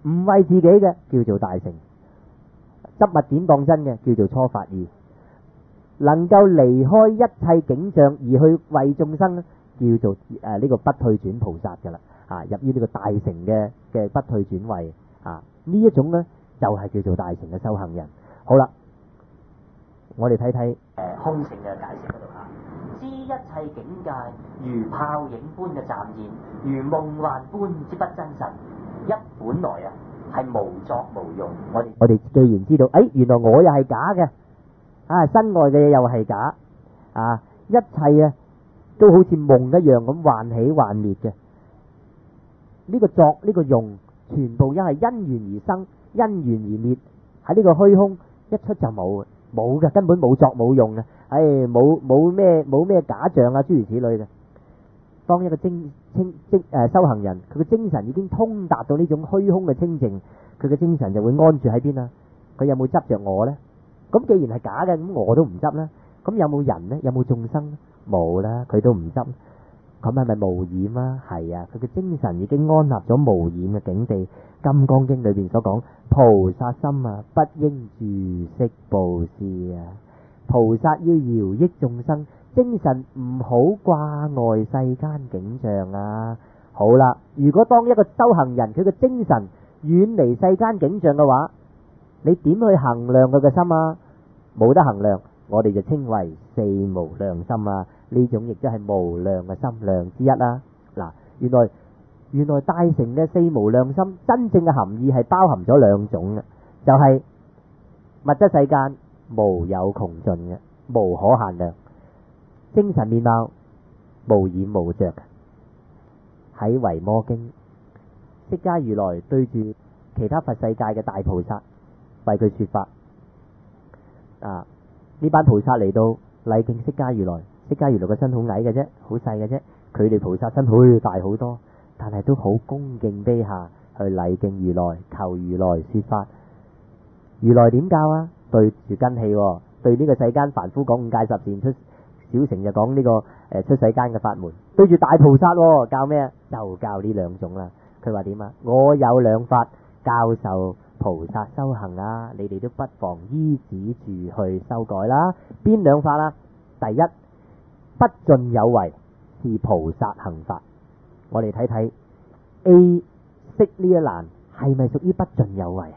唔為自己嘅叫做大乘，執物件當真嘅叫做初發意，能夠離開一切景象而去為眾生叫做呢個不退轉菩薩噶啦，入於呢個大乘嘅不退轉位呢一種呢就係叫做大乘嘅修行人。好啦，我哋睇睇空性嘅解釋嗰度知一切境界如泡影般嘅暫現，如夢幻般之不真實，一本來係無作無用。我哋既然知道，原來我又係假嘅，身外嘅嘢又係假，一切都好似夢一樣咁幻起幻滅嘅。呢個作呢個用，全部因係因緣而生，因緣而滅。喺呢個虛空一出就冇嘅，根本冇作冇用嘅。冇咩假象諸如此類嘅。當一個修行人，佢嘅精神已經通達到呢種虛空嘅清淨，佢嘅精神就會安住喺邊啊？佢有冇執着我呢？咁既然係假嘅，咁我都唔執啦。咁有冇人呢？有冇眾生呢？冇啦，佢都唔執。咁係咪無染啊？係啊，佢嘅精神已經安立咗無染嘅境地。金剛經裏邊所講，菩薩心不應住色布施菩薩要饒益眾生，精神唔好掛礙世間景象好啦，如果當一個修行人，佢嘅精神遠離世間景象嘅話，你點去衡量佢嘅心啊？冇得衡量，我哋就稱為四無量心呢種亦都係無量嘅心量之一啦。嗱，原來大乘嘅四無量心真正嘅含義係包含咗兩種嘅，就係物質世間無有窮盡嘅，無可限量，精神面貌無染無着。喺維摩經，釋迦如來對住其他佛世界嘅大菩薩為佢說法。呢班菩薩嚟到禮敬釋迦如來，釋迦如來個身好矮嘅啫，好細嘅啫，佢哋菩薩身好大好多，但係都好恭敬卑下去禮敬如來，求如來說法。如來點教對住根器，對呢個世間凡夫講五戒十善，出小乘就講呢個出世間嘅法門。對住大菩薩教咩？就教呢兩種啦。佢話點我有兩法教授菩薩修行你哋都不妨依止住去修改啦。邊兩法第一，不盡有為是菩薩行法。我哋睇睇 A 識呢一欄係咪屬於不盡有為？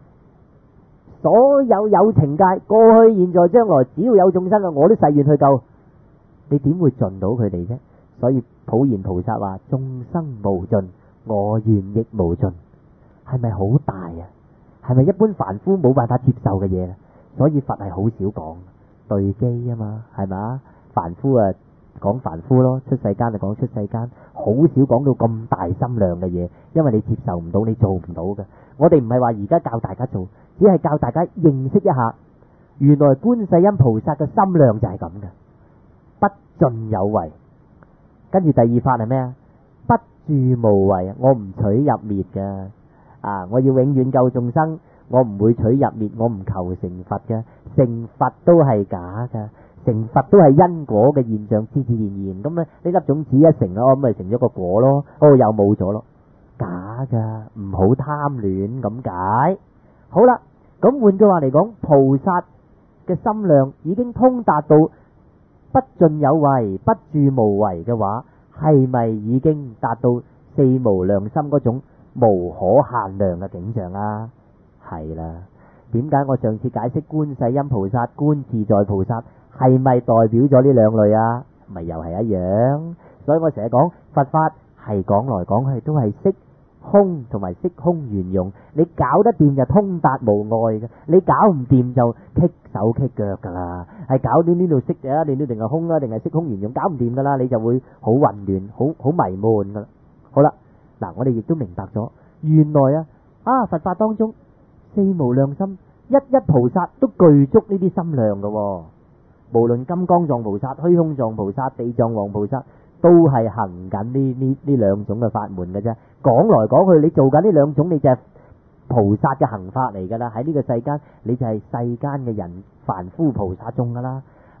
所有有情界，過去、現在、將來，只要有眾生我都誓願去救。你點會盡到佢哋啫？所以普賢菩薩話：眾生無盡，我願亦無盡。係咪好大係咪一般凡夫冇辦法接受嘅嘢？所以佛係好少講對機嘛，係咪？凡夫講凡夫咯，出世間就講出世間，好少講到咁大心量嘅嘢，因為你接受唔到，你做唔到嘅。我哋唔係話而家教大家做，只係教大家認識一下，原來觀世音菩薩嘅心量就係咁嘅，不盡有為。跟住第二法係咩不住無為，我唔取入滅嘅我要永遠救眾生，我唔會取入滅，我唔求成佛嘅，成佛都係假嘅。成佛都係因果嘅現象，自自然然咁呢粒種子一成咁咪成咗個果咯，又冇咗咯，假噶，唔好貪戀咁解。好啦，咁換句話嚟講，菩薩嘅心量已經通達到不盡有為、不住無為嘅話，係咪已經達到四無量心嗰種無可限量嘅景象係啦。點解我上次解釋觀世音菩薩、觀自在菩薩係咪代表咗呢兩類咪又係一樣。所以我成日講佛法係講來講去都係色空同埋色空圓融，你搞得掂就通達無礙嘅，你搞唔掂就棘手棘腳噶啦。係搞到呢度色啊，你都定係空定係色空圓融，搞唔掂噶啦，你就會好混亂、好迷悶噶啦。好啦，嗱，我哋亦都明白咗，原來佛法當中四無量心，一菩薩都具足呢啲心量嘅。無論金剛藏菩薩、虛空藏菩薩、地藏王菩薩，都係行緊呢兩種嘅法門嘅啫。講來講去，你做緊呢兩種，你就係菩薩嘅行法嚟噶啦。喺呢個世間，你就係世間嘅人凡夫菩薩眾噶啦。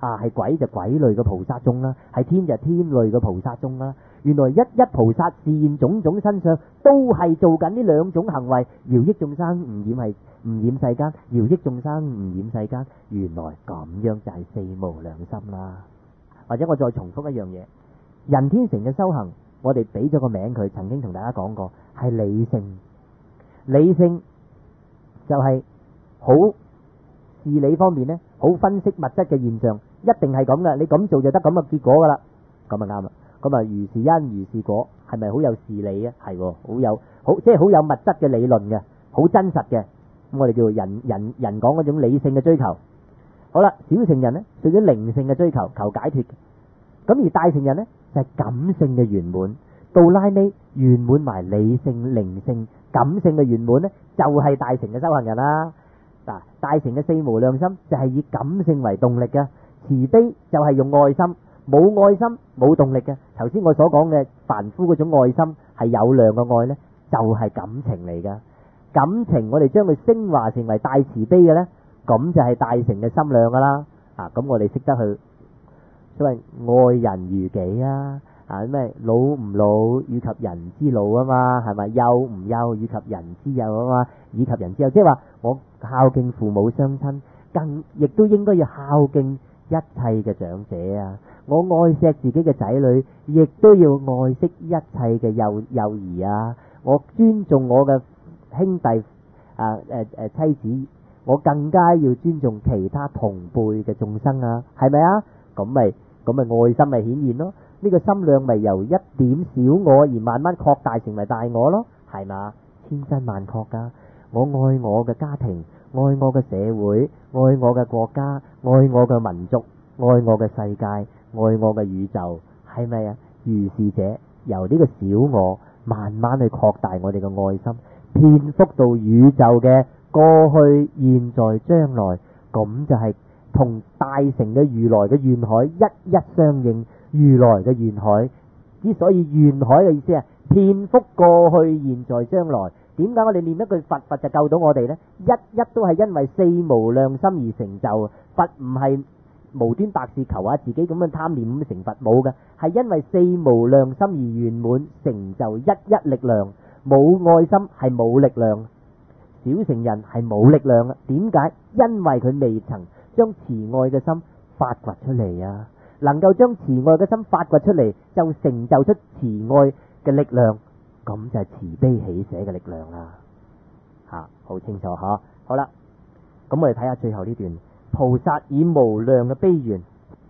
係鬼就鬼類嘅菩薩眾啦，係天就天類嘅菩薩眾啦。原來一一菩薩示現種種身相，都係做緊呢兩種行為，饒益眾生唔染世間，饒益眾生唔染世間。原來咁樣就係四無量心啦。或者我再重複一樣嘢，人天成嘅修行，我哋俾咗個名佢，曾經同大家講過係理性。理性就係好事理方面呢，好分析物質嘅現象，一定係咁嘅，你咁做就得咁嘅結果噶啦，咁啊啱啦。咁啊如是因如是果，係咪好有事理啊？係，即係好有物質嘅理論嘅，好真實嘅。咁我哋叫人講嗰種理性嘅追求。好啦，小乘人呢，屬於靈性嘅追求，求解脫。咁而大乘人呢，就係感性嘅圓滿，到拉尾圓滿埋理性、靈性、感性嘅圓滿呢，就係大乘嘅修行人啦。嗱，大乘嘅四無量心就係以感性為動力嘅，慈悲就係用愛心，冇愛心冇動力嘅。頭先我所講嘅凡夫嗰種愛心係有量嘅愛呢，就係感情嚟噶。感情我哋將佢升華成為大慈悲嘅呢，咁就係大乘嘅心量噶啦。咁我哋識得去所謂愛人如己啊，咩老唔老以及人之老啊嘛，係咪幼唔幼以及人之幼啊嘛，以及人之幼，即係話我孝敬父母雙親，更亦都應該要孝敬一切嘅長者啊。我愛錫自己嘅仔女，亦都要愛惜一切嘅幼兒啊。我尊重我嘅兄弟妻子，我更加要尊重其他同輩嘅眾生啊，係咪啊？咁咪愛心咪顯現咯。呢個心量咪由一點小我而慢慢擴大成為大我咯，係嘛？千真萬確噶。我愛我嘅家庭，愛我嘅社會，愛我嘅國家，愛我嘅民族，愛我嘅世界，愛我嘅宇宙，係咪啊？如是者由呢個小我慢慢去擴大我哋嘅愛心，遍覆到宇宙嘅過去、現在、將來，咁就係同大乘嘅如來嘅願海一一相應。如來嘅願海之所以願海嘅意思係遍覆過去、現在、將來。點解我哋念一句佛，佛就救到我哋呢？一都係因為四無量心而成就。佛唔係無端白事求下自己咁樣貪念咁成佛，冇嘅，係因為四無量心而圓滿成就一力量。冇愛心係冇力量，小乘人係冇力量啊。點解？因為佢未曾將慈愛嘅心發掘出嚟啊！能夠將慈愛嘅心發掘出嚟，就成就出慈愛嘅力量，咁就係慈悲喜捨嘅力量啦。好清楚吓。好啦，咁我哋睇下最後呢段，菩薩以無量嘅悲願，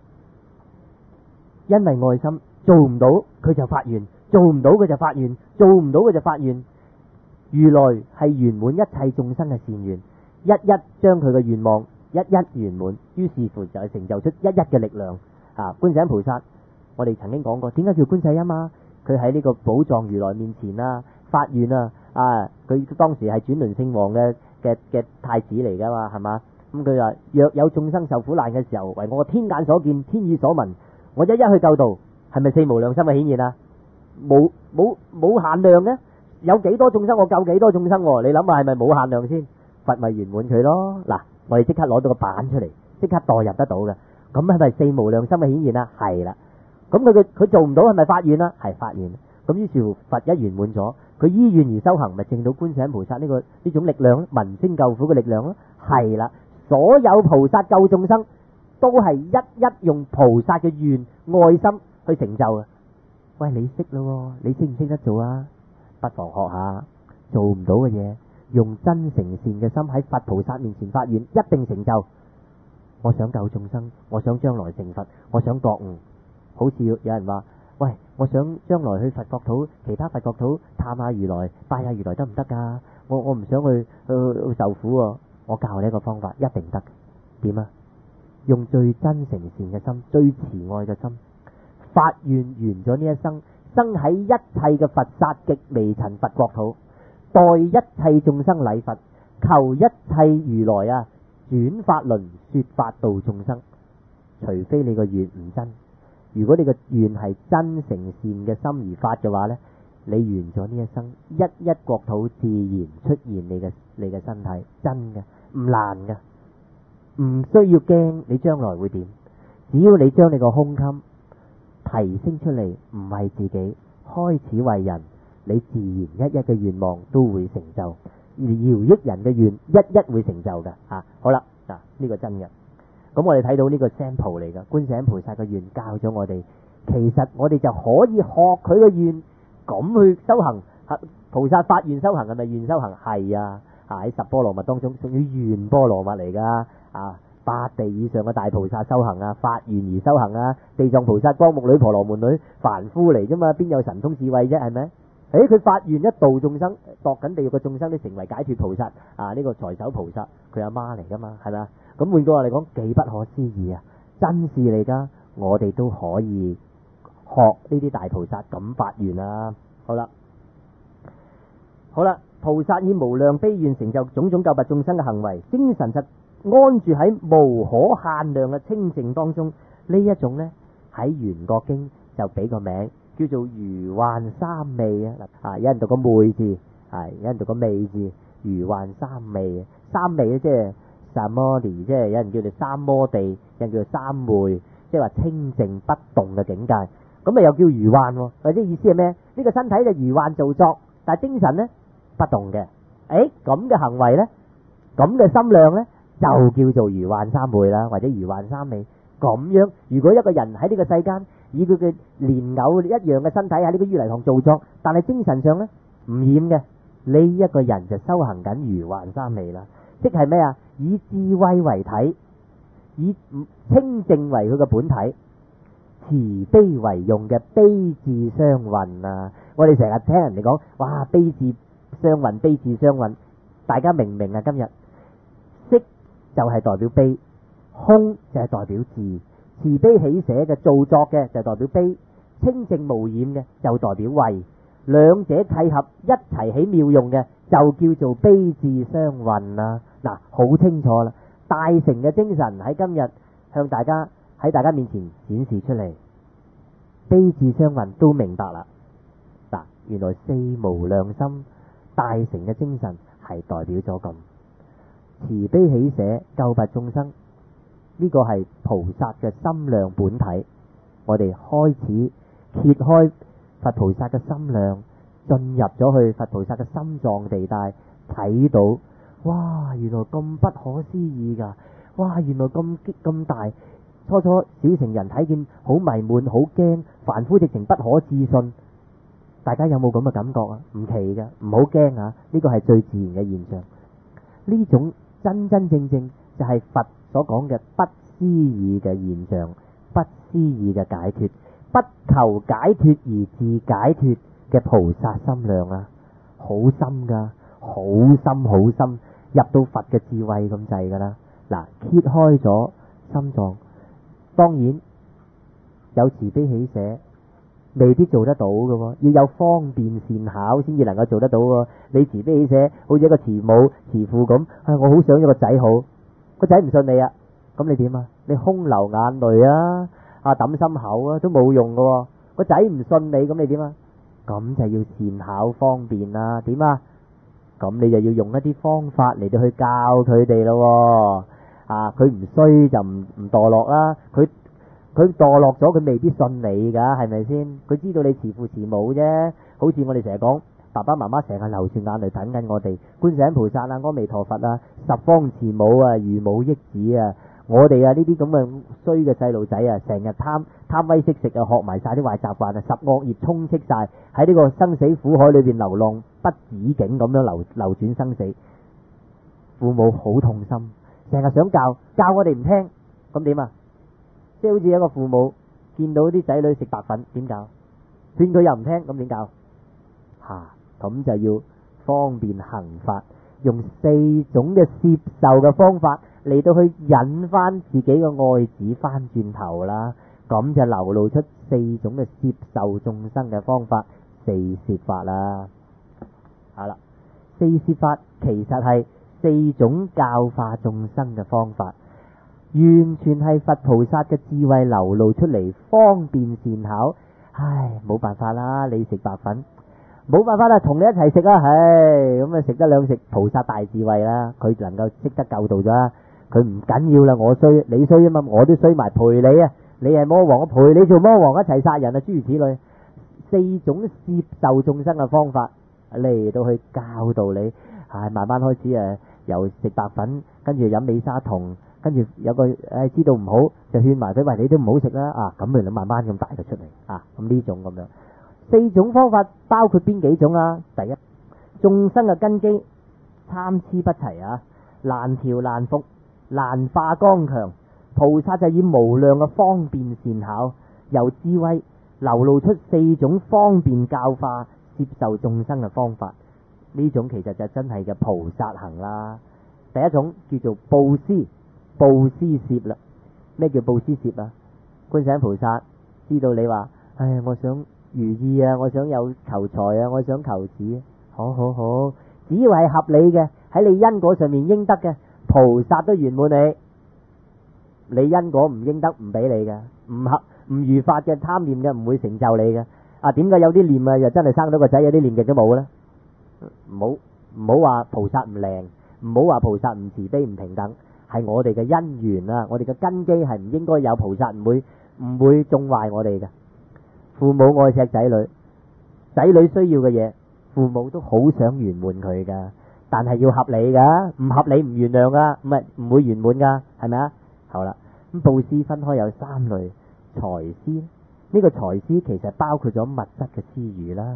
因為愛心做唔到，佢就發願；做唔到佢就發願；做唔到佢就發願。如來係圓滿一切眾生嘅善願，一將佢嘅願望一圓滿，於是乎就係成就出一嘅力量。觀世音菩薩，我哋曾經講過，點解叫觀世音啊？佢喺呢個寶藏如來面前啊，發願啊，佢當時係轉輪聖王嘅太子嚟噶嘛，係嘛？咁佢話：若有眾生受苦難嘅時候，為我天眼所見，天耳所聞，我一去救度，係咪四無量心嘅顯現啊？冇限量嘅，有幾多眾生我救幾多眾生，你諗下係咪冇限量先？佛咪圓滿佢咯。嗱，我哋即刻攞到個板出嚟，即刻代入得到嘅。咁係咪四無量心嘅顯現啊？係啦。咁佢做唔到係咪發願啊？係發願。咁於是乎佛一圓滿咗，佢依願而修行，咪證到觀世音菩薩呢種力量，聞聲救苦嘅力量咯。係啦，所有菩薩救眾生都係一用菩薩嘅願愛心去成就嘅。喂，你識咯？你識唔識得做啊？不妨學下。做唔到嘅嘢，用真誠善嘅心喺佛菩薩面前發願，一定成就。我想救眾生，我想將來成佛，我想覺悟。好似有人話：喂，我想將來去佛國土，其他佛國土探下如來，拜下如來得唔得噶？我唔想去受苦喎。我教你一個方法，一定得。點啊？用最真誠善嘅心，最慈愛嘅心，發願完咗呢一生，生喺一切嘅佛剎極微塵佛國土，代一切眾生禮佛，求一切如來轉法輪說法度眾生。除非你個願唔真，如果你個願係真誠善嘅心而發嘅話呢，你完咗呢一生，一國土自然出現你嘅身體，真嘅，唔難嘅，唔需要驚你將來會點， 只要你將你個胸襟提升出嚟，唔係自己開始為人，你自然一一嘅願望都會成就，而饒益人嘅願一一會成就嘅嚇。好啦，嗱呢個真嘅。咁我哋睇到呢個 sample 嚟噶，觀世音菩薩嘅願教咗我哋，其實我哋就可以學佢嘅願咁去修行。菩薩發願修行係咪願修行？係啊，喺十波羅蜜當中屬於願波羅蜜嚟噶。八地以上嘅大菩薩修行啊，發願而修行啊，地藏菩薩、光目女、婆羅門女凡夫嚟啫嘛，邊有神通智慧啫？係咪？佢發願一度眾生，度緊地獄嘅眾生都成為解脫菩薩呢個財首菩薩佢阿媽嚟噶嘛，係咪啊？咁換句話嚟講，幾不可思議啊！真事嚟噶，我哋都可以學呢啲大菩薩咁發願啊！好啦，菩薩以無量悲願成就種種救拔眾生嘅行為，精神實安住喺無可限量嘅清淨當中。呢一種呢，喺《圓覺經》就俾個名叫做如幻三昧啊！有人讀個昧字，有人讀個昧字，如幻三昧。三昧咧即係三摩地，即係有人叫做三摩地，有人叫做三昧，即係話清淨不動嘅境界。咁又叫如幻，或者意思係咩？呢個身體就如幻造作，但係精神呢不動嘅。咁嘅行為呢，咁嘅心量呢，就叫做如幻三昧啦，或者如幻三昧。咁樣，如果一個人喺呢個世間以佢嘅蓮藕一樣嘅身體喺呢個於泥塘造作，但係精神上呢唔染嘅，呢一個人就修行緊如幻三昧啦。即係咩啊？以智慧為體，以清淨為佢嘅本體，慈悲為用嘅悲智雙運啊！我哋成日聽人哋講，哇，悲智雙運，悲智雙運，大家明唔明啊？今日色就係代表悲，空就係代表智，慈悲喜捨嘅造作嘅就代表悲，清淨無染嘅就代表慧，兩者契合一齊起妙用嘅就叫做悲智雙運啦。嗱，好清楚啦，大乘嘅精神喺今日向大家喺大家面前展示出嚟，悲智雙運都明白啦。嗱，原來四無量心大乘嘅精神係代表咗咁慈悲喜捨救拔眾生，呢個係菩薩嘅心量本體。我哋開始揭開佛菩薩嘅心量，進入咗去佛菩薩嘅心臟地帶，睇到哇，原來咁不可思議噶！哇，原來咁大。初初小乘人睇見好迷悶，好驚，凡夫直情不可置信。大家有冇咁嘅感覺啊？唔奇嘅，唔好驚啊！呢個係最自然嘅現象。呢種真真正正就係佛所講嘅不思議嘅現象，不思議嘅解脫，不求解脫而自解脫嘅菩薩心量啊！好深噶，好深好深，入到佛嘅智慧咁滯噶啦。嗱，揭開咗心臟，當然有慈悲喜捨，未必做得到嘅喎，要有方便善巧先至能夠做得到喎。你慈悲喜捨，好似一個慈母慈父咁，我好想一個仔好，個仔唔信你啊，咁你點啊？你空流眼淚啊，抌心口啊，都冇用嘅喎。個仔唔信你，咁你點啊？咁就要善巧方便啦，點啊？咁你就要用一啲方法嚟到去教佢哋咯。佢唔衰就唔墮落啦，佢墮落咗，佢未必信你噶，係咪先？佢知道你慈父慈母啫，好似我哋成日講，爸爸媽媽成日流住眼淚等緊我哋，觀世音菩薩啊、阿彌陀佛啊、十方慈母啊、如母憶子啊，我哋啊呢啲咁嘅衰嘅細路仔啊，成日貪威識食啊，學埋晒啲壞習慣啊，十惡業充斥晒喺呢個生死苦海裏邊流浪不止境咁樣流轉生死，父母好痛心。成日想教我哋唔聽，咁點啊？即係好似一個父母見到啲仔女食白粉，點教？勸佢又唔聽，咁點教？咁就要方便行法，用4種嘅攝受嘅方法嚟到去引翻自己嘅愛子翻轉頭啦。咁就流露出4種嘅攝受眾生嘅方法，4攝法啦。好啦，4攝法其實係4種教化眾生嘅方法，完全係佛菩薩嘅智慧流露出嚟，方便善巧。冇辦法啦，你食白粉，冇辦法啦，同你一齊食啊！咁啊食得兩食，菩薩大智慧啦，佢能夠識得救度咗啦。佢唔緊要啦，我衰你衰啊嘛，我都衰埋陪你啊！ 你係魔王，我陪你做魔王一齊殺人啊，諸如此類。4種攝受眾生嘅方法嚟到去教導你，慢慢開始由食白粉，跟住飲美沙酮，跟住有個知道唔好就勸埋佢，喂，你都唔好食啦，咁咪慢慢咁帶佢出嚟咁呢種咁樣。4種方法包括邊幾種啊？第一，眾生嘅根基參差不齊難調難服，難化剛強。菩薩就以無量嘅方便善巧，由智慧流露出4種方便教化接受眾生嘅方法。呢種其實就真係嘅菩薩行啦。第一種叫做布施，布施攝啦。咩叫布施攝啊？觀世音菩薩知道你話，我想如意啊，我想有求財啊，我想求子，好，只要係合理嘅，喺你因果上面應得嘅，菩薩都圓滿你。你因果唔應得唔俾你嘅，唔如法嘅貪念嘅唔會成就你嘅。點解有啲念又真係生到個仔，有啲念極都冇咧？唔好話菩薩唔靈，唔好話菩薩唔慈悲唔平等，係我哋嘅因緣啊，我哋嘅根基係唔應該有菩薩，唔會縱壞我哋嘅。父母愛錫仔女，仔女需要嘅嘢，父母都好想圓滿佢噶，但係要合理噶，唔合理唔原諒噶，唔會圓滿噶，係咪啊？好啦，咁布施分開有3類，財施呢個財施其實包括咗物質嘅施予啦。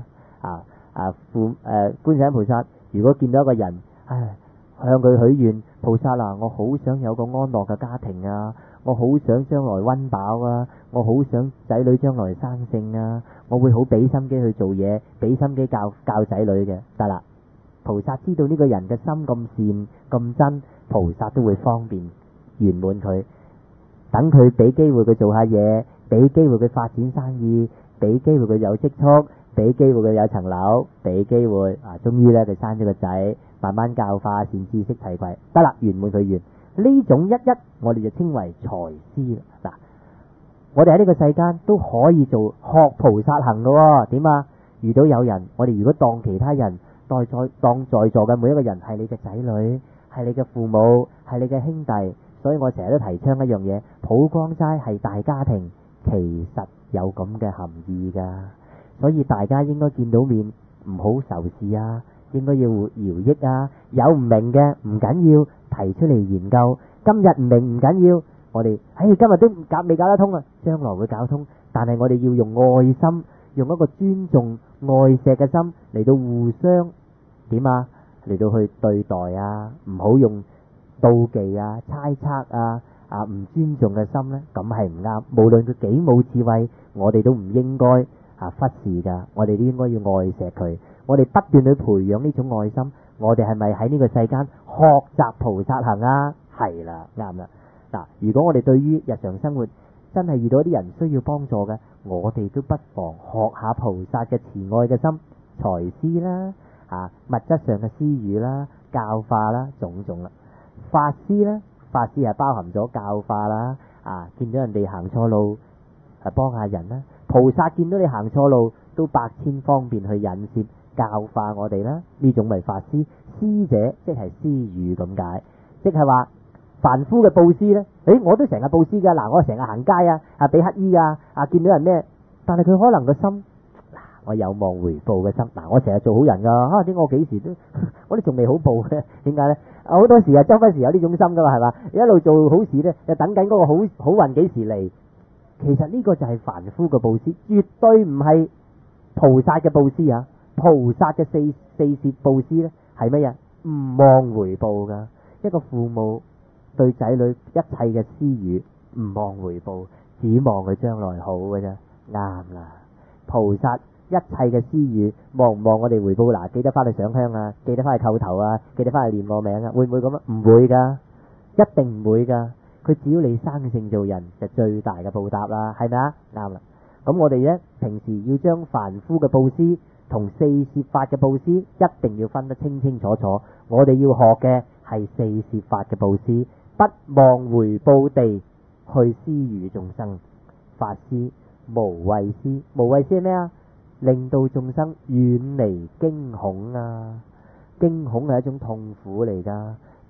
觀世音菩薩如果見到一個人，向佢許願，菩薩啊，我好想有個安樂嘅家庭啊，我好想將來溫飽啊，我好想仔女將來生性啊，我會好俾心機去做嘢，俾心機教仔女嘅，得啦。菩薩知道呢個人嘅心咁善咁真，菩薩都會方便圓滿佢，等佢俾機會佢做下嘢，俾機會佢發展生意，俾機會佢有積蓄，俾機會佢有層樓，俾機會終於咧佢生咗個仔，慢慢教化善知識提攜，得啦，圓滿佢願。呢種一我哋就稱為財施啦。我哋喺呢個世間都可以做學菩薩行嘅。點啊？遇到有人，我哋如果當其他人當在座嘅每一個人係你嘅仔女，係你嘅父母，係你嘅兄弟，所以我成日都提倡一樣嘢，普光齋係大家庭，其實有咁嘅含義噶。所以大家應該見到面唔好仇視啊，應該要饒益啊。有唔明嘅唔緊要，提出嚟研究。今日唔明唔緊要，我哋今日都未搞得通啊，將來會搞通。但係我哋要用愛心，用一個尊重愛錫嘅心嚟到互相點啊，嚟到去對待啊，唔好用妒忌啊、猜測唔尊重嘅心呢，咁係唔啱。無論佢幾冇智慧，我哋都唔應該忽視噶，我哋都應該要愛錫佢。我哋不斷去培養呢種愛心，我哋係咪喺呢個世間學習菩薩行啊？係啦，啱啦。嗱，如果我哋對於日常生活真係遇到啲人需要幫助嘅，我哋都不妨學下菩薩嘅慈愛嘅心，財施啦，物質上嘅施予啦，教化啦，種種啦。法施咧，法施係包含咗教化啦，見到人哋行錯路係幫下人啦。菩薩見到你行錯路，都百千方便去引攝教化我哋啦。呢種咪法施。施者即係施予咁解，即係話凡夫嘅布施呢，我都成日布施噶。嗱，我成日行街俾乞衣噶，見到人咩，但係佢可能個心，我有望回報嘅心。我成日做好人噶，點解我幾時都我都仲未好報嘅？點解呢？好多時周不時有呢種心噶嘛，係嘛？一路做好事呢，就等緊嗰個好運幾時嚟。其實呢個就係凡夫嘅布施，絕對唔係菩薩嘅布施啊！菩薩嘅四攝布施呢，係乜嘢？唔望回報噶。一個父母對仔女一切嘅施予，唔望回報，只望佢將來好嘅啫。啱啦，菩薩一切嘅施予，望唔望我哋回報？嗱，記得翻去上香啊，記得翻去叩頭啊，記得翻去念我名啊，會唔會咁啊？唔會噶，一定唔會噶。佢只要你生性做人，就最大嘅報答啦，係咪啊？啱啦。咁我哋呢，平時要將凡夫嘅布施同四攝法嘅布施一定要分得清清楚楚。我哋要學嘅係四攝法嘅布施，不望回報地去施予眾生。法施、無畏施，無畏施係咩啊？令到眾生遠離驚恐啊！驚恐係一種痛苦嚟噶。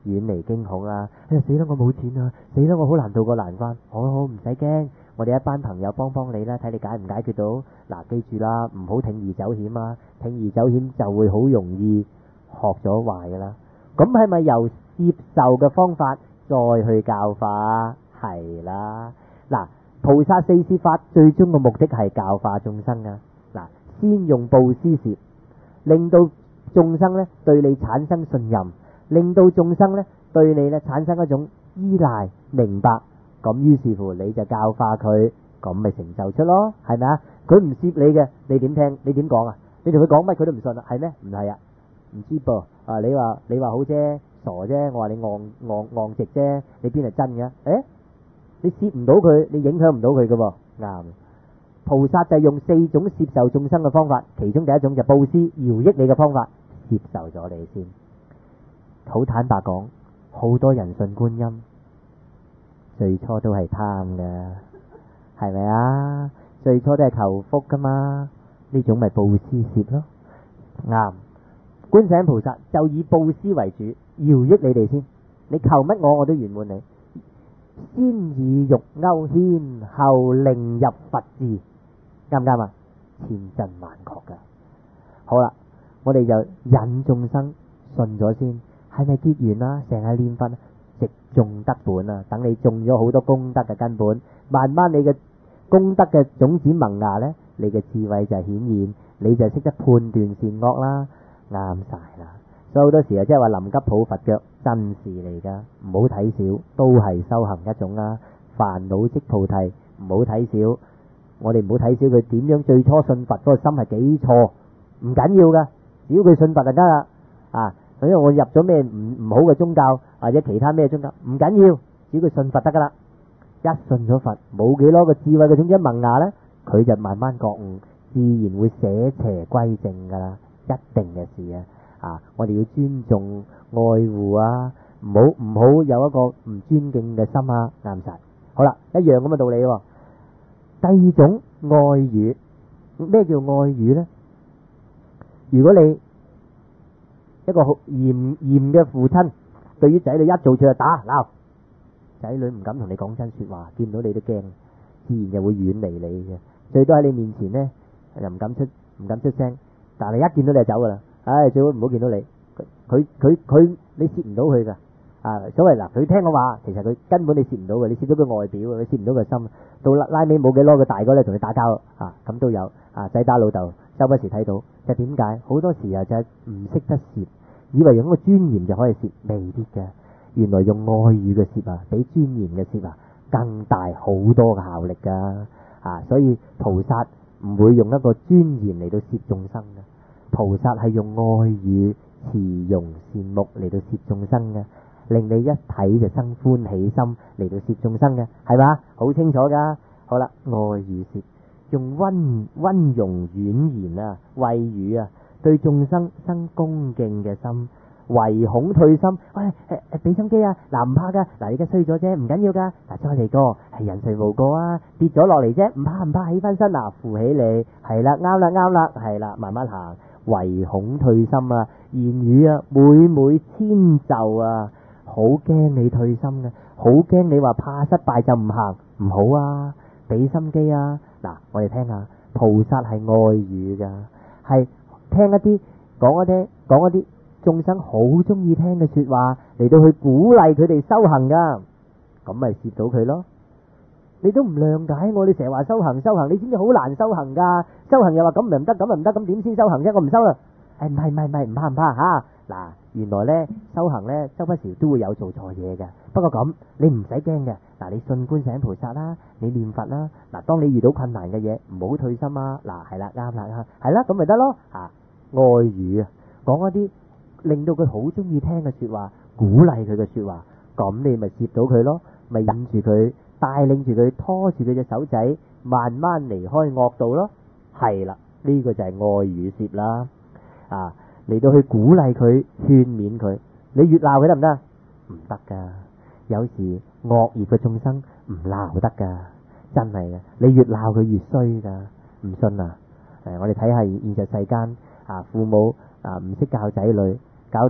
遠離驚恐啦。哎呀死啦！我冇錢啊！死啦！我好難渡過難關。好唔使驚，我哋一班朋友幫幫你啦，睇你解唔解決到。嗱，記住啦，唔好鋌而走險啊！鋌而走險就會好容易學咗壞噶啦。咁係咪由接受嘅方法再去教化？係啦。嗱，菩薩四攝法最終嘅目的係教化眾生啊。嗱，先用布施攝，令到眾生咧對你產生信任，令到眾生咧對你咧產生一種依賴、明白。咁於是乎你就教化佢，咁咪成就出咯，係咪啊？佢唔攝你嘅，你點聽？你點講啊？你同佢講乜佢都唔信啦，係咩？唔係啊，唔知噃。啊，你話好啫，傻啫，我話你戇直啫，你邊係真嘅？誒，你攝唔到佢，你影響唔到佢嘅喎，啱。菩薩就係用4種攝受眾生嘅方法，其中第一種就布施饒益你嘅方法，接受咗你先。好坦白講，好多人信觀音，最初都係貪噶，係咪啊？最初都係求福噶嘛，呢種咪布施攝咯，啱。觀世音菩薩就以布施為主，饒益你哋先。你求乜我都圓滿你。先以欲勾牽，後令入佛智，啱唔啱啊？千真萬確噶。好啦，我哋就引眾生信咗先，係咪結緣啦？成日念佛，直種德本啊！等你種咗好多功德嘅根本，慢慢你嘅功德嘅種子萌芽呢，你嘅智慧就顯現，你就識得判斷善惡啦，啱晒啦。所以好多時啊，即係話臨急抱佛腳，真事嚟噶，唔好睇小，都係修行一種啦。煩惱即菩提，唔好睇小。我哋唔好睇小佢點樣最初信佛嗰個心係幾錯，唔緊要噶，只要佢信佛就得啦。啊，因為我入咗咩唔好嘅宗教或者其他咩宗教，唔緊要，只要佢信佛得噶啦。一信咗佛，冇幾多個智慧嘅種子萌芽呢，佢就慢慢覺悟，自然會捨邪歸正噶啦，一定嘅事啊！啊，我哋要尊重愛護啊，唔好有一個唔尊敬嘅心啊，啱晒。好啦，一樣咁嘅道理喎。第二種愛語，咩叫愛語呢？如果你一個好嚴嘅父親，對於仔女一做錯就打鬧，仔女唔敢同你講真說話，見到你都驚，自然就會遠離你嘅。最多喺你面前呢，又唔敢出聲，但係一見到你就走噶啦。唉，最好唔好見到你。你攝唔到佢噶。啊，所謂嗱，佢聽我話，其實佢根本你攝唔到嘅，你攝到佢外表，你攝唔到佢心。到拉尾冇幾耐，佢大哥咧同你打交啊，咁都有啊，仔打老豆，周不時睇到。就點解？好多時候就係唔識得攝，以為用個尊嚴就可以攝，未必嘅。原來用愛語嘅攝啊，比尊嚴嘅攝啊更大好多嘅效力噶。啊，所以菩薩唔會用一個尊嚴嚟到攝眾生嘅。菩薩係用愛語慈容善目嚟到攝眾生嘅，令你一睇就生歡喜心嚟到攝眾生嘅，係嘛？好清楚噶。好啦，愛語攝，用溫容婉言啊、慰語啊，對眾生生恭敬嘅心，唯恐退心。喂，俾心機啊！嗱，唔怕噶，嗱，你而家衰咗啫，唔緊要噶。嗱，再嚟過，係人誰無過啊？跌咗落嚟啫，唔怕，起翻身嗱，扶起你，係啦，啱啦，係啦，慢慢行。唯恐退心啊！言語啊，每遷就啊，好驚你退心嘅，好驚你話怕失敗就唔行，唔好啊！俾心機啊！嗱，我哋聽下，菩薩係愛語噶，係聽一啲講一啲眾生好中意聽嘅說話嚟到去鼓勵佢哋修行噶，咁咪攝到佢咯。你都唔諒解我，你成日話修行，你知唔知好難修行噶？修行又話咁唔得，咁點先修行啫？我唔修啦。唔係，唔怕吓。嗱，原來呢，修行呢，周不時都會有做錯嘢嘅。不過咁，你唔使驚嘅。嗱，你信觀世音菩薩啦，你念佛啦。嗱，當你遇到困難嘅嘢，唔好退心啊。嗱，係啦，啱啦，係啦，咁咪得咯。愛語啊，講一啲令到佢好中意聽嘅說話，鼓勵佢嘅說話，咁你咪攝到佢咯，咪引住佢。帶領住佢，拖住佢隻手仔，慢慢離開惡道咯。係啦，呢個就係愛語攝啦。啊，嚟到去鼓勵佢，勸勉佢。你越鬧佢得唔得？唔得噶。有時惡業嘅眾生唔鬧得噶，真係嘅。你越鬧佢越衰噶。唔信啊？我哋睇下現實世間啊，父母啊唔識教仔女，搞到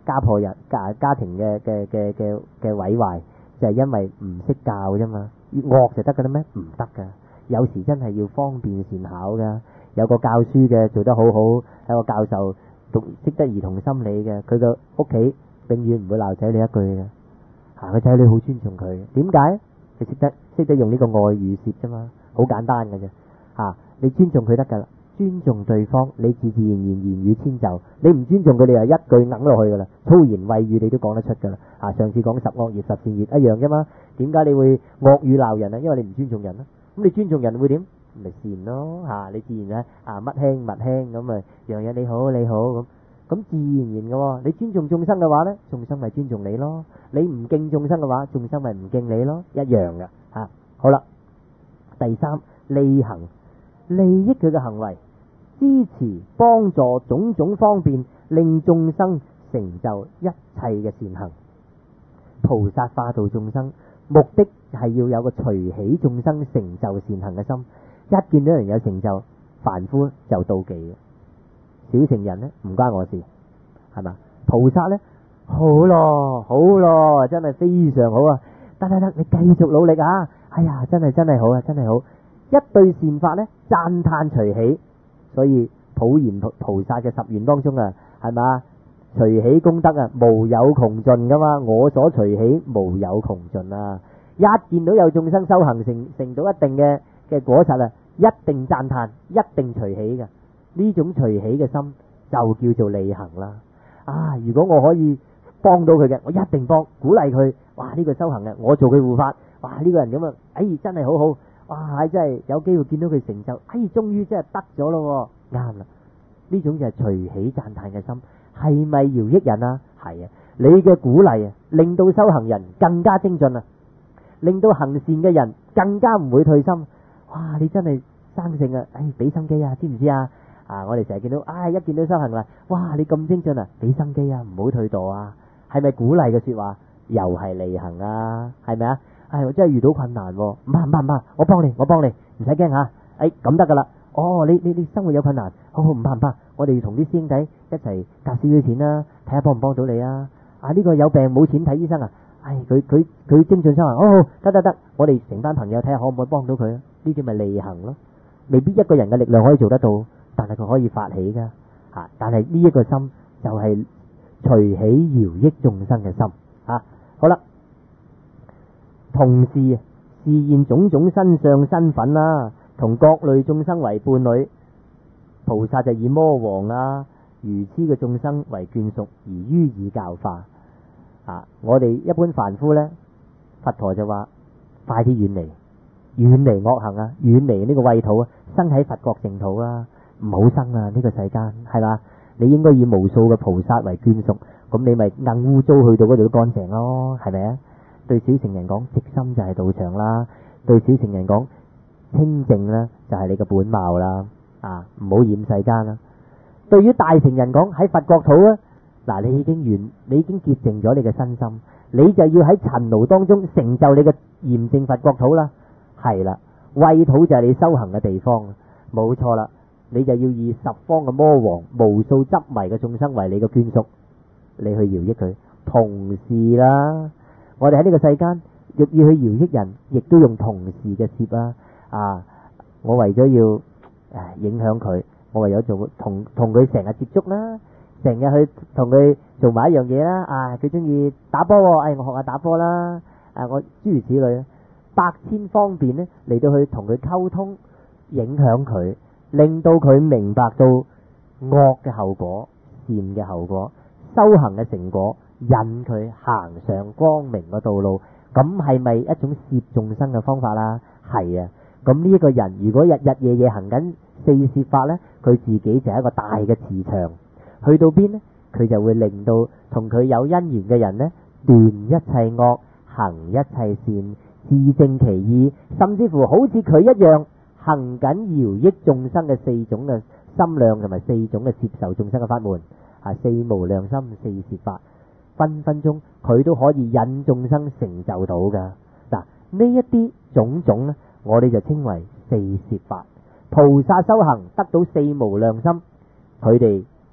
家破人家庭嘅毀壞，就係因為唔識教啫嘛。惡就得噶啦咩？唔得噶，有時真係要方便善巧噶。有個教書嘅做得好好，有個教授識得兒童心理嘅，佢個屋企永遠唔會鬧仔女一句嘅。個仔女好尊重佢，點解？佢識得用呢個愛語舌啫嘛，好簡單嘅啫。你尊重佢得噶啦，尊重對方，你自自然然言語遷就。你唔尊重佢，你就一句揞落去噶啦，粗言穢語你都講得出噶啦。上次講十惡業十善業一樣啫嘛。點解你會惡語鬧人啊？因為你唔尊重人啊。咁你尊重人會點？咪善咯。你自然咧乜輕勿輕咁啊，樣樣你好你好咁自然然嘅喎。你尊重眾生嘅話咧，眾生咪尊重你咯。你唔敬眾生嘅話，眾生咪唔敬你咯，一樣嘅嚇。好啦，第三，利行，利益佢嘅行為，支持幫助種種方便，令眾生成就一切嘅善行。菩薩化度眾生，目的係要有個隨喜眾生成就善行嘅心。一見到人有成就，凡夫就妒忌嘅。小乘人呢，唔關我事，係嘛？菩薩呢，好咯，真係非常好啊！得，你繼續努力啊！哎呀，真係好啊，真係好！一對善法呢，讚歎隨喜。所以普賢菩薩嘅十願當中啊，係嘛？隨喜功德啊，無有窮盡噶嘛，我所隨喜無有窮盡啊！一見到有眾生修行成到一定嘅果實啊，一定讚歎，一定隨喜嘅。呢種隨喜嘅心就叫做利行啦。如果我可以幫到佢嘅，我一定幫，鼓勵佢。哇！呢個修行嘅，我做佢護法。哇！呢個人咁啊，真係好好。哇！真係有機會見到佢成就，終於真係得咗咯。啱啦，呢種就係隨喜讚歎嘅心，係咪饒益人啊？係啊，你嘅鼓勵啊，令到修行人更加精進啊，令到行善嘅人更加唔會退心。哇！你真係生性啊，俾心機啊，知唔知啊？我哋成日見到，一見到修行啦，哇！你咁精進啊，俾心機啊，唔好退墮啊，係咪鼓勵嘅說話？又係利行啊，係咪啊？我真係遇到困難，唔怕，我幫你，唔使驚吓。咁得噶啦。你生活有困難，好唔怕，我哋同啲師兄弟一齊夾少少錢啦，睇下幫唔幫到你啊？呢個有病冇錢睇醫生啊？佢精進修行，好，得，我哋成班朋友睇下可唔可以幫到佢啊？呢啲咪利行咯，未必一個人嘅力量可以做得到，但係佢可以發起噶。但係呢一個心就係隨喜饒益眾生嘅心。好啦，同時示現種種身相身份啦，同各類眾生為伴侶。菩薩就以魔王愚痴嘅眾生為眷屬，而予以教化。我哋一般凡夫呢，佛陀就話快啲遠離惡行啊，遠離呢個穢土啊，生喺佛國淨土啦，唔好生啊！呢個世間係嘛？你應該以無數嘅菩薩為眷屬，咁你咪硬污糟去到嗰度都乾淨咯，係咪啊？對小乘人講，直心就係道場啦；對小乘人講，清淨呢就係你嘅本貌啦。唔好染世間啦。對於大乘人講，喺佛國土啊，你已經潔淨咗你嘅身心，你就要喺塵勞當中成就你嘅嚴淨佛國土啦。係啦，穢土就係你修行嘅地方，冇錯啦。你就要以十方嘅魔王、無數執迷嘅眾生為你嘅眷屬，你去饒益佢。同時啦，我哋喺呢個世間亦要去饒益人，亦都用同時嘅攝啦。我為咗要影響佢，我為咗做同佢成日接觸啦，成日去同佢做埋一樣嘢啦。佢中意打波，我學下打波啦。我諸如此類，百千方便呢嚟到去同佢溝通，影響佢，令到佢明白到惡嘅後果、善嘅後果、修行嘅成果，引佢行上光明嘅道路。咁係咪一種攝眾生嘅方法啦？係啊。咁呢一個人如果日日夜夜行緊四攝法呢，佢自己就係一個大嘅磁場，去到邊呢，佢就會令到同佢有因緣嘅人呢，斷一切惡，行一切善，自證其意，甚至乎好似佢一樣行緊饒益眾生嘅四種嘅心量，同埋四種嘅接受眾生嘅法門，四無量心、四攝法，分分鐘佢都可以引眾生成就到噶。呢一啲種種呢，我哋就稱為四攝法。菩薩修行得到四無量心，佢哋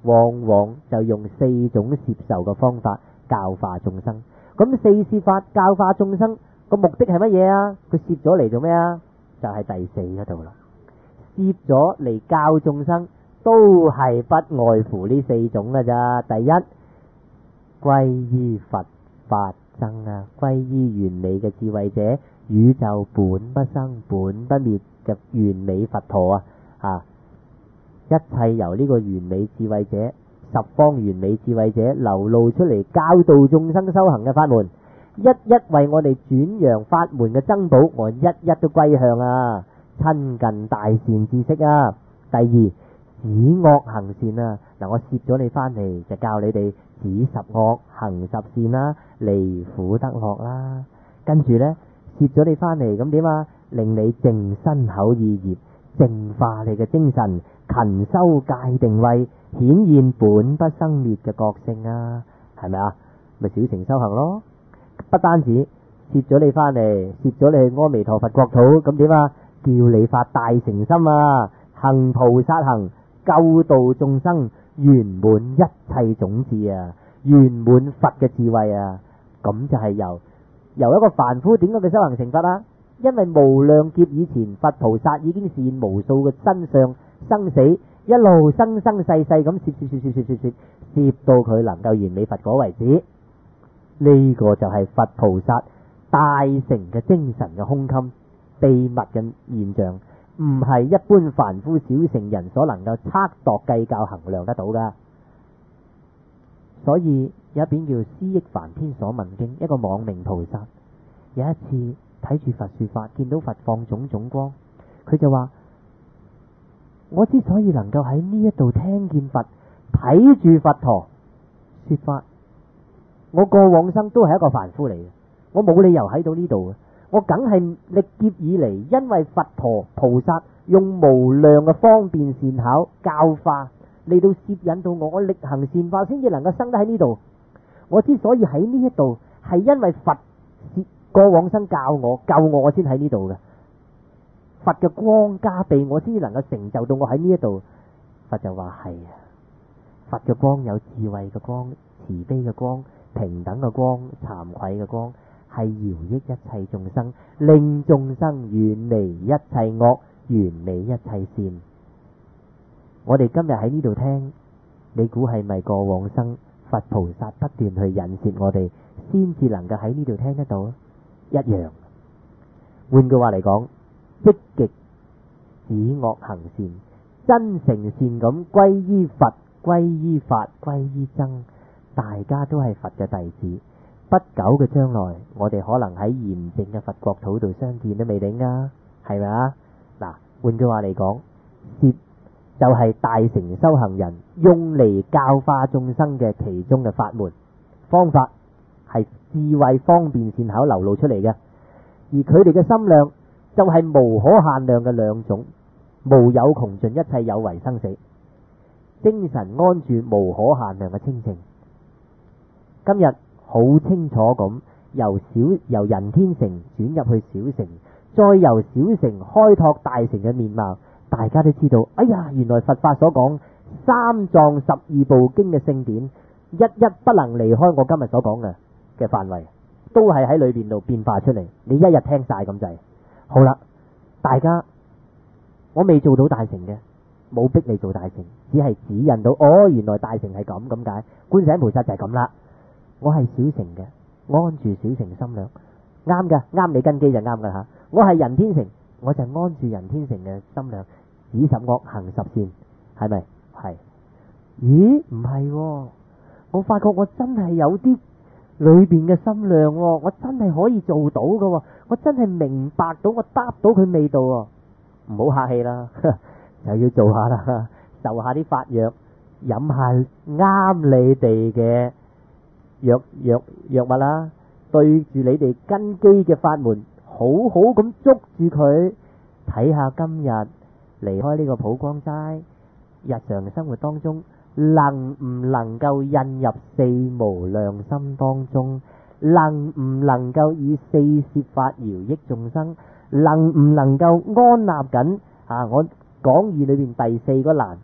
往往就用4種攝受嘅方法教化眾生。咁4攝法教化眾生個目的係乜嘢啊？佢攝咗嚟做咩啊？就係第4嗰度啦。攝咗嚟教眾生都係不外乎呢4種㗎咋。第一，歸依佛法僧啊，歸依完美嘅智慧者，宇宙本不生本不滅嘅完美佛陀啊！一切由呢個完美智慧者、十方完美智慧者流露出嚟教導眾生修行嘅法門，一一為我哋轉揚法門嘅珍寶，我一一都歸向啊，親近大善知識啊。第二，止惡行善啊！嗱，我攝咗你翻嚟就教你哋止十惡行十善啦，離苦得樂啦。跟住呢，攝咗你翻嚟咁點啊？令你淨身口意業，淨化你嘅精神，勤修戒定慧，顯現本不生滅嘅覺性啊，係咪啊？咪小乘修行咯。不單止攝咗你翻嚟，攝咗你去阿彌陀佛國土，咁點啊？叫你發大誠心啊，行菩薩行，救度眾生，圓滿一切種子啊，圓滿佛嘅智慧啊。咁就係由一個凡夫點解嘅修行成佛啊？因為無量劫以前，佛菩薩已經示現無數嘅身相生死，一路生生世世咁攝到佢能夠完美佛果為止。呢個就係佛菩薩大成嘅精神嘅胸襟秘密嘅現象，唔係一般凡夫小乘人所能夠測度計較衡量得到噶。所以有一篇叫《思憶梵天所問經》，一個網名菩薩有一次睇住佛說法，見到佛放種種光，佢就話：我之所以能夠喺呢一度聽見佛，睇住佛陀說法，我過往生都係一個凡夫嚟嘅，我冇理由喺到呢度嘅。我梗係歷劫以嚟，因為佛陀菩薩用無量嘅方便善巧教化嚟到攝引到我力行善法，先至能夠生得喺呢度。我之所以喺呢一度，係因為佛過往生教我救我先喺呢度嘅。佛嘅光加被我，先至能夠成就到我喺呢一度。佛就話係啊，佛嘅光有智慧嘅光、慈悲嘅光、平等嘅光、慚愧嘅光，係饒益一切眾生，令眾生遠離一切惡，完美一切善。我哋今日喺呢度聽，你估係咪過往生佛菩薩不斷去引攝我哋，先至能夠喺呢度聽得到？一樣。換句話嚟講，積極止惡行善，真誠善咁歸依佛、歸依法、歸依僧，大家都係佛嘅弟子。不久嘅將來，我哋可能喺嚴正嘅佛國土度相見都未定啊，係咪啊？嗱，換句話嚟講，攝就係大乘修行人用嚟教化眾生嘅其中嘅法門方法，係智慧方便善巧流露出嚟嘅。而佢哋嘅心量就係無可限量嘅兩種，無有窮盡一切有為生死，精神安住無可限量嘅清淨。今日好清楚咁由人天城轉入去小城，再由小城開拓大城嘅面貌，大家都知道，哎呀，原來佛法所講三藏12部經嘅聖典，一一不能離開我今日所講嘅範圍，都係喺裏邊度變化出嚟。你一日聽晒咁滯。好啦，大家，我未做到大乘嘅，冇逼你做大乘，只係指引到，哦，原來大乘係咁解。觀世音菩薩就係咁啦。我係小乘嘅，安住小乘心量，啱嘅，啱你根基就啱噶吓。我係人天乘，我就安住人天乘嘅心量，止十惡行十善，係咪？係。咦？唔係喎，我發覺我真係有啲裏邊嘅心量喎，我真係可以做到噶喎，我真係明白到，我答到佢味道喎。唔好客氣啦，就要做下啦，受下啲法藥，飲下啱你哋嘅藥物啦，對住你哋根基嘅法門，好好咁捉住佢，睇下今日離開呢個普光齋，日常生活當中能唔能夠印入四無量心當中，能唔能夠以四攝法饒益眾生，能唔能夠安立緊我講義裏邊第4個欄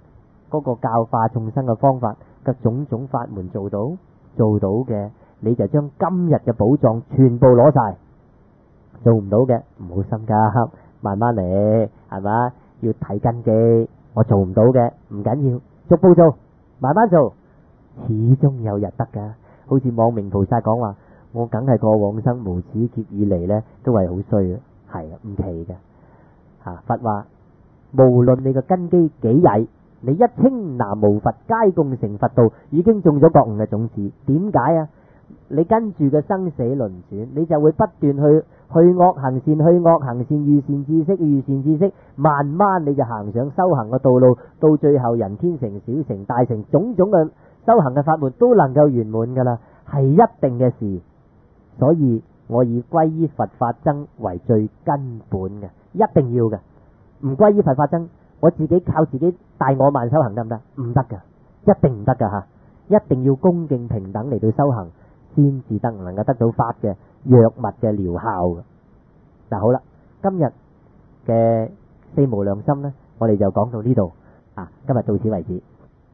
嗰個教化眾生嘅方法嘅種種法門做到嘅，你就將今日嘅寶藏全部攞晒。做唔到嘅唔好心急，慢慢嚟，係嘛？要睇根基。我做唔到嘅唔緊要，逐步做，慢慢做，始終有日得噶。好似望明菩薩講話，我梗係過往生無始劫以嚟呢，都係好衰嘅，係啊，唔奇嘅。佛話無論你個根基幾曳，你一稱南無佛，皆共成佛道，已經種咗覺悟嘅種子。點解啊？你跟住嘅生死輪轉，你就會不斷去惡行善，去惡行善，遇善知識，遇善知識，慢慢你就行上修行嘅道路，到最後人天成、小成、大成，種種嘅修行嘅法門都能夠圓滿噶啦，係一定嘅事。所以我以歸依佛法僧為最根本嘅，一定要嘅。唔歸依佛法僧，我自己靠自己大我慢修行得唔得？唔得噶，一定唔得噶吓！一定要恭敬平等嚟到修行，先至能夠得到法嘅藥物嘅療效嘅。嗱，好啦，今日嘅四無量心呢，我哋就講到呢度啊。今日到此為止，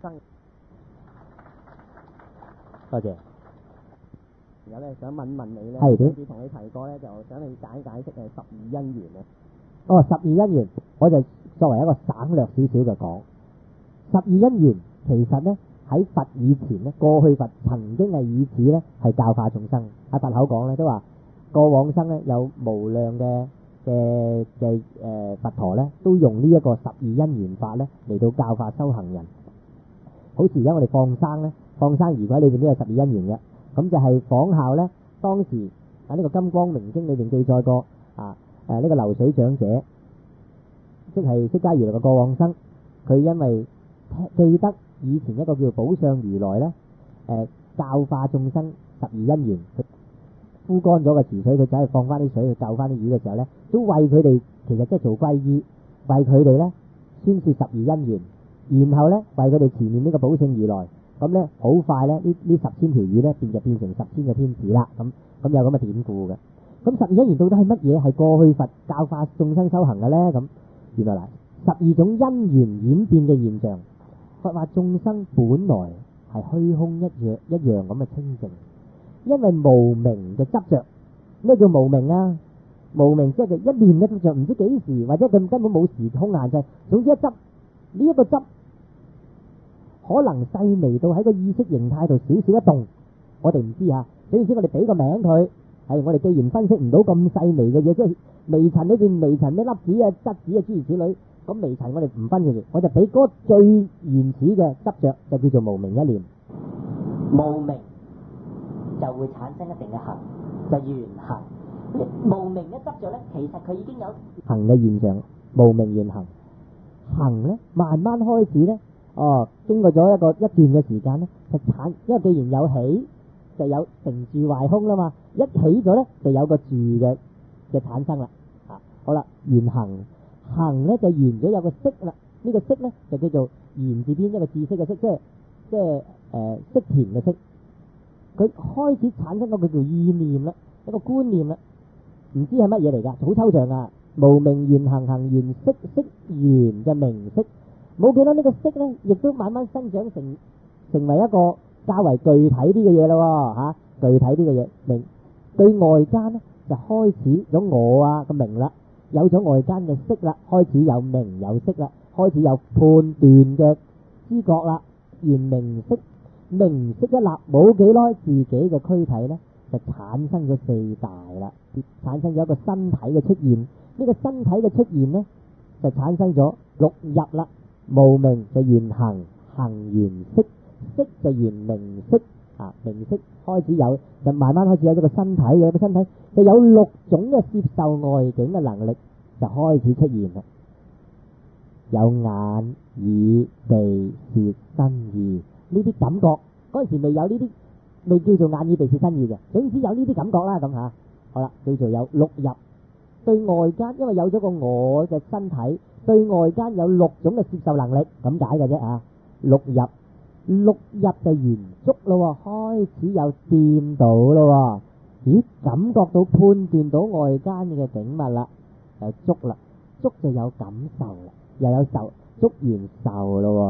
多謝。 有咧想問問你咧， 係點？ 上次同你提過咧，就想你解釋係十二因緣啊。 哦，十二因緣，我就作為一個省略少少嘅講。十二因緣其實呢，喺佛以前呢，過去佛曾經係以此呢係教化眾生。阿佛口講呢，都話過往生呢有無量嘅佛陀呢，都用呢一個十二因緣法呢嚟到教化修行人。好似而家我哋放生呢，放生如果裏邊都有十二因緣嘅。咁就係仿效咧，當時喺呢個《金光明經》裏邊記載過呢個流水長者，即係釋迦如來嘅過往生，佢因為記得以前一個叫寶相如來咧，教化眾生十二因緣，佢枯乾咗個池水，佢走去放翻啲水去救翻啲魚嘅時候咧，都為佢哋其實即係做皈依，為佢哋咧宣説十二因緣，然後咧為佢哋前面呢個寶勝如來。咁咧好快咧，呢10千條魚咧變成10千個天子啦。咁有咁嘅典故嘅。咁十二因緣到底係乜嘢？係過去佛教化眾生修行嘅咧？咁原來嗱，12種因緣演變嘅現象。佛話眾生本來係虛空一樣咁嘅清淨，因為無明嘅執着。咩叫無明啊？無明即係一念嘅執着，唔知幾時，或者佢根本冇時空限制。總之一執呢一個執。可能細微到喺個意識形態度少少一動，我哋唔知啊。總之我哋俾個名佢，係我哋既然分析唔到咁細微嘅嘢，即係微塵裏邊微塵咩粒子啊、質子啊諸如此類，咁微塵我哋唔分嘅，我就俾嗰個最原始嘅執着，就叫做無明一念。無明就會產生一定嘅行，就緣行。無明嘅執着咧，其實佢已經有行嘅現象。無明緣行，行咧慢慢開始咧。經過咗一段嘅時間咧，就因為既然有起，就有成住壞空啦嘛。一起咗咧，就有個住嘅產生啦。好啦，緣行，行咧就緣咗有個識啦。呢個識咧就叫做言字邊一個知識嘅識，即係識田嘅識。佢開始產生個叫做意念啦，一個觀念啦，唔知係乜嘢嚟噶，好抽象啊。無明緣行，行緣識，識緣嘅名色。冇幾多呢個色咧，亦都慢慢生長成為一個較為具體啲嘅嘢咯嚇，具體啲嘅嘢明對外間咧就開始咗我啊個明啦，有咗外間嘅色啦，開始有明有色啦，開始有判斷嘅知覺啦，緣名色名色一立，冇幾耐自己嘅軀體咧就產生咗四大啦，產生咗一個身體嘅出現。呢個身體嘅出現咧就產生咗六入啦。無明就緣行，行緣識，識就緣名色，名色開始有，就慢慢開始有咗個身體，有個身體就有6種嘅接受外境嘅能力就開始出現啦。有眼、耳、鼻、舌、身、意呢啲感覺，嗰陣時未有呢啲，未叫做眼耳鼻舌身意嘅，總之有呢啲感覺啦咁吓。好啦，叫做有六入。對外間，因為有咗個我嘅身體。對外間有6種嘅接受能力，咁解嘅啫啊！六入就緣觸咯，開始有掂到咯，咦？感覺到判斷到外間嘅景物啦，有觸啦，觸就有感受啦，又有受，觸緣受咯，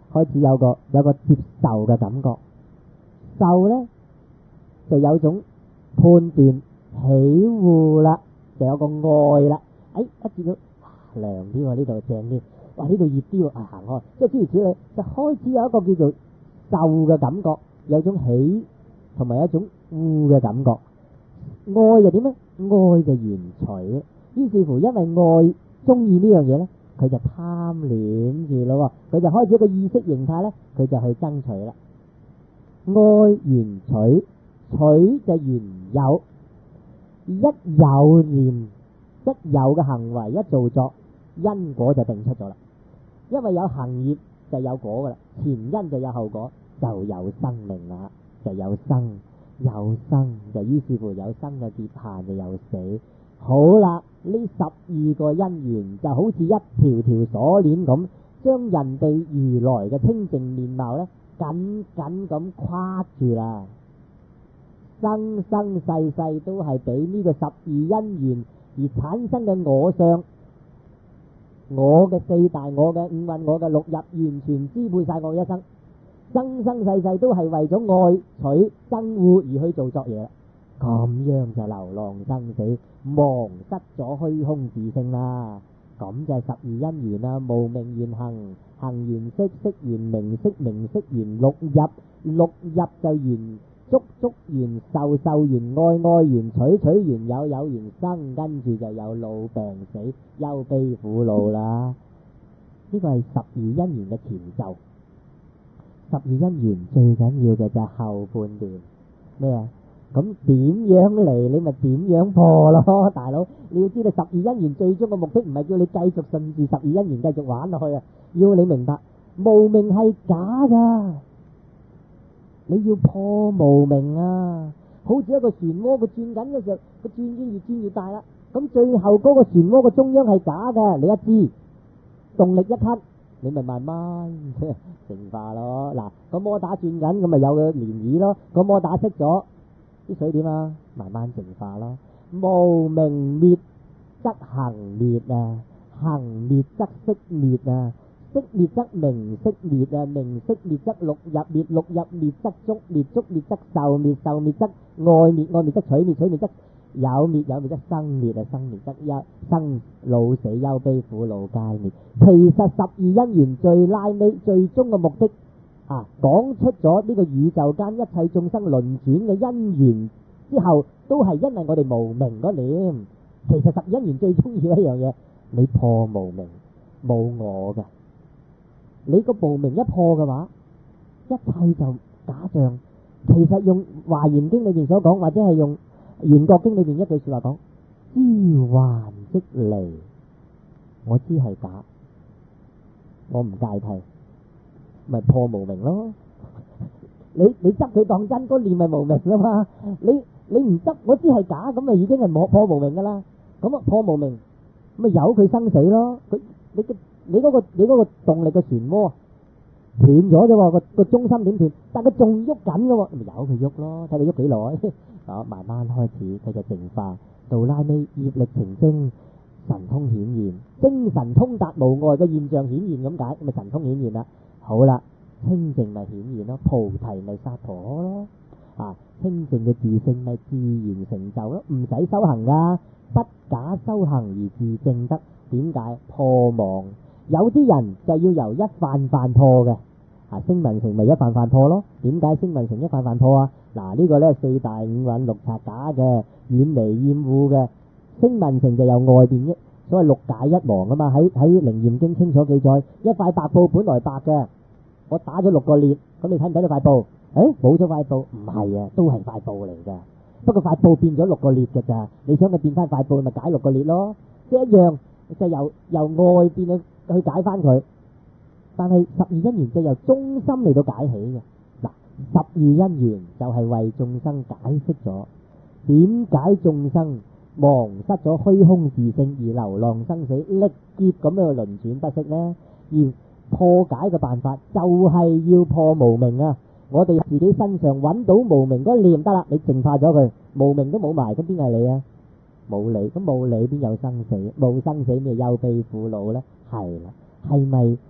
開始有個接受嘅感覺。受咧就有種判斷喜惡啦，就有個愛啦。一見到涼啲喎，呢度正啲，哇呢度熱啲喎，行開，即係諸如此類，就開始有一個叫做受嘅感覺，有種喜同埋一種惡嘅感覺。愛就點咧？愛就原隨，於是乎因為愛中意呢樣嘢咧，佢就貪戀住咯，佢就開始一個意識形態咧，佢就去爭取啦。愛原取，取就原有，一有念，一有嘅行為，一做作，因果就定出咗啦。因為有行業就有果噶啦，前因就有後果，就有生命啦，就有生，有生就於是乎有生嘅劫限就有死。好啦，呢12個因緣就好似一條條鎖鏈咁，將人哋如來嘅清淨面貌咧緊緊咁跨住啦。生生世世都係俾呢個12因緣而產生嘅我相，我嘅四大，我嘅五蘊，我嘅六入，完全支配晒我一生。生生世世都係為咗愛取憎惡而去做作嘢啦。咁樣就流浪生死，忘失咗虛空自性啦。咁就係12因緣啦，無明緣行，行緣識，識緣名色，名色緣六入，六入就緣觸，觸緣受，受緣愛，愛緣取，取緣有，有緣生，跟住就有老病死、憂悲苦惱啦。呢個係12因緣嘅前奏。12因緣最緊要嘅就係後半段咩啊？咁點樣嚟你咪點樣破咯，大佬！你要知道12因緣最終嘅目的唔係叫你繼續順住12因緣繼續玩落去啊，要你明白無明係假噶，你要破無明啊！好似一個漩渦，佢轉緊嘅時候，佢轉越轉越大啦。咁最後嗰個漩渦嘅中央係假嘅，你一知動力一咳，你咪慢慢淨化咯。嗱，個摩打轉緊，咁咪有個漣漪咯。個摩打熄咗，啲水點啊？慢慢淨化咯。無明滅則行滅啊，行滅則識滅啊，識滅則名色滅啊，名色滅則六入滅，六入滅則觸滅，觸滅則受滅，受滅則愛滅，愛滅則取滅，取滅則有滅，有滅則生滅啊，生滅則憂生老死憂悲苦惱皆滅。其實12因緣最拉尾最終嘅目的啊，講出咗呢個宇宙間一切眾生輪轉嘅因緣之後，都係因為我哋無明嗰念。其實12因緣最重要一樣嘢，你破無明，冇我嘅。你個無明一破嘅話，一切就假象。其實用華嚴經裏邊所講，或者係用圓覺經裏邊一句說話講，知幻即離，我知係假，我唔介替，咪破無明咯。你執佢當真，嗰念咪無明啦嘛。你唔執，我知係假，咁咪已經係破無明噶啦。咁啊破無明，咪由佢生死咯。你嗰個動力嘅漩渦斷咗啫喎，個中心點斷？但佢仲喐緊嘅喎，咪由佢喐咯，睇佢喐幾耐。啊，慢慢開始佢就淨化，到拉尾業力澄清，神通顯現，精神通達無礙嘅現象顯現咁解，咁咪神通顯現啦。好啦，清淨咪顯現咯，菩提咪薩婆咯。啊，清淨嘅自性咪自然成就咯，唔使修行噶，不假修行而自證得。點解？破妄。有啲人就要由一瓣瓣破嘅，啊，聲聞乘咪一瓣瓣破咯。點解聲聞乘一瓣瓣破啊？嗱，呢個咧四大五蘊六賊假嘅，遠離厭惡嘅。聲聞乘就由外邊所謂六解一忘啊嘛。喺靈驗經清楚記載，一塊白布本來白嘅，我打咗6個裂，咁你睇唔睇到塊布？冇咗塊布，唔係啊，都係塊布嚟噶。不過塊布變咗6個裂嘅咋，你想佢變翻塊布，咪解6個裂咯，即係一樣，就由外邊去解翻佢。但係12因緣就由中心嚟到解起嘅。嗱，12因緣就係為眾生解釋咗點解眾生忘失咗虛空自性而流浪生死，歷劫咁樣輪轉不息呢？而破解嘅辦法就係要破無明啊！我哋自己身上揾到無明嗰念得啦，你淨化咗佢，無明都冇埋，咁邊係你啊？冇你，咁冇你邊有生死？冇生死咩憂悲苦惱呢？係啦，係咪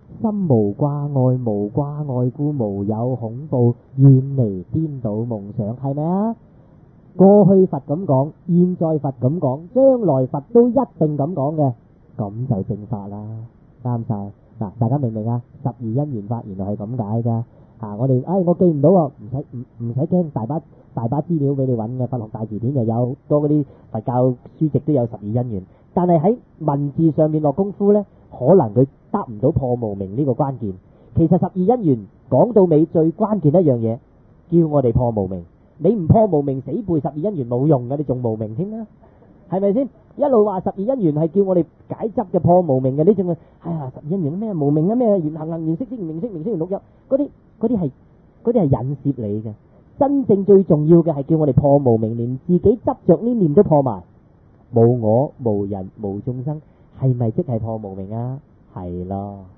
心無掛礙，無掛礙故無有恐怖，遠離顛倒夢想，係咪啊？過去佛咁講，現在佛咁講，將來佛都一定咁講嘅，咁就正法啦，啱晒。嗱，大家明唔明啊？十二因緣法原來係咁解噶。我哋我記唔到喎，唔使驚，大把資料俾你揾嘅，佛學大辭典又有好多嗰啲佛教書籍都有十二因緣，但係喺文字上面落功夫呢，可能佢得唔到破無明呢個關鍵。其實十二因緣講到尾最關鍵一樣嘢，叫我哋破無明。你唔破無明，死背十二因緣冇用嘅，你仲無明添啦，係咪先？一路話十二因緣係叫我哋解執嘅破無明嘅，你仲係十二因緣咩無明啊咩緣行行緣識識緣名色名色緣六入嗰啲係引攝你嘅。真正最重要嘅係叫我哋破無明，連自己執着呢念都破埋，無我無人無眾生，係咪即係破無明啊？係咯。